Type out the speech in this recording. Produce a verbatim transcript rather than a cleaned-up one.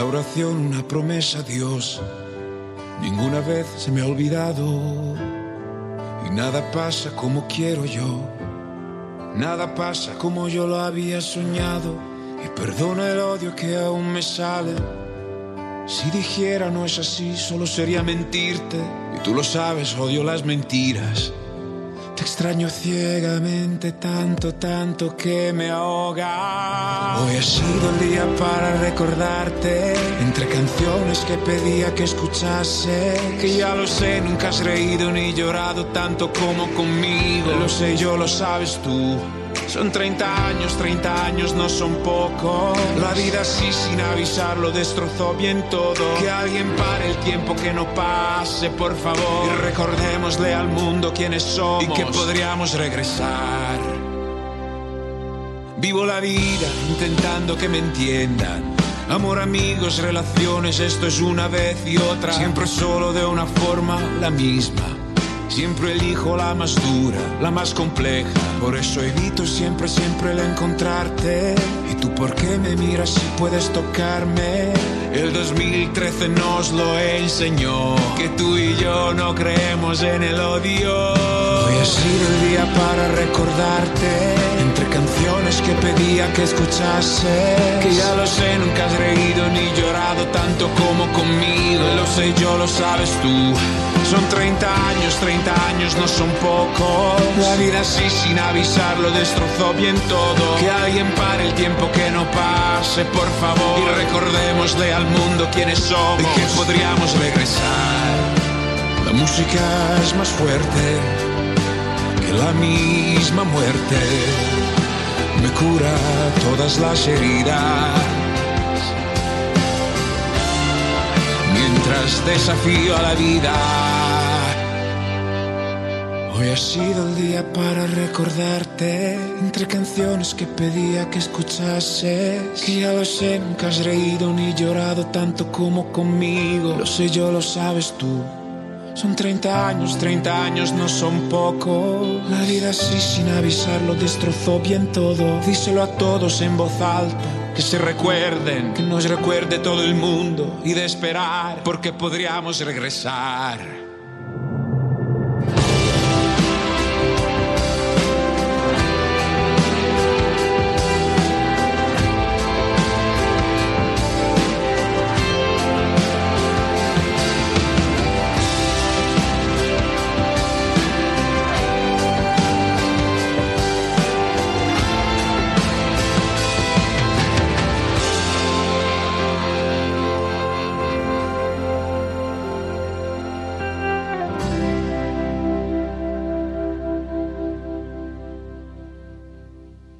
la oración una promesa a Dios. Ninguna vez se me ha olvidado. Y nada pasa como quiero yo. Nada pasa como yo lo había soñado. Y perdona el odio que aún me sale. Si dijera no es así, solo sería mentirte. Y tú lo sabes, odio las mentiras. Te extraño ciegamente, tanto, tanto que me ahoga. Hoy ha sido el día para recordarte. Entre canciones que pedía que escuchase. Que ya lo sé, nunca has reído ni llorado tanto como conmigo. Lo sé yo, lo sabes tú. Son treinta años, treinta años no son poco. La vida así sin avisar lo destrozó bien todo. Que alguien pare el tiempo, que no pase, por favor. Y recordémosle al mundo quiénes somos y que podríamos regresar. Vivo la vida intentando que me entiendan. Amor, amigos, relaciones, esto es una vez y otra. Siempre solo de una forma, la misma. Siempre elijo la más dura, la más compleja. Por eso evito siempre, siempre el encontrarte. ¿Y tú por qué me miras si puedes tocarme? El dos mil trece nos lo enseñó. Que tú y yo no creemos en el odio. Hoy ha sido el día para recordarte. Entre canciones que pedía que escuchase. Que ya lo sé, nunca has reído ni llorado tanto como conmigo. Lo sé yo, lo sabes tú. Son treinta años, treinta años no son pocos. La vida así sin avisar lo destrozó bien todo. Que alguien pare el tiempo, que no pase, por favor. Y recordémosle al mundo quiénes somos y que podríamos regresar. La música es más fuerte que la misma muerte. Me cura todas las heridas. Mientras desafío a la vida. Hoy ha sido el día para recordarte. Entre canciones que pedía que escuchases. Que ya lo sé, nunca has reído ni llorado tanto como conmigo. Lo sé yo, lo sabes tú. Son treinta años, treinta años no son poco. La vida así sin avisarlo destrozó bien todo. Díselo a todos en voz alta. Que se recuerden, que nos recuerde todo el mundo. Y de esperar, porque podríamos regresar.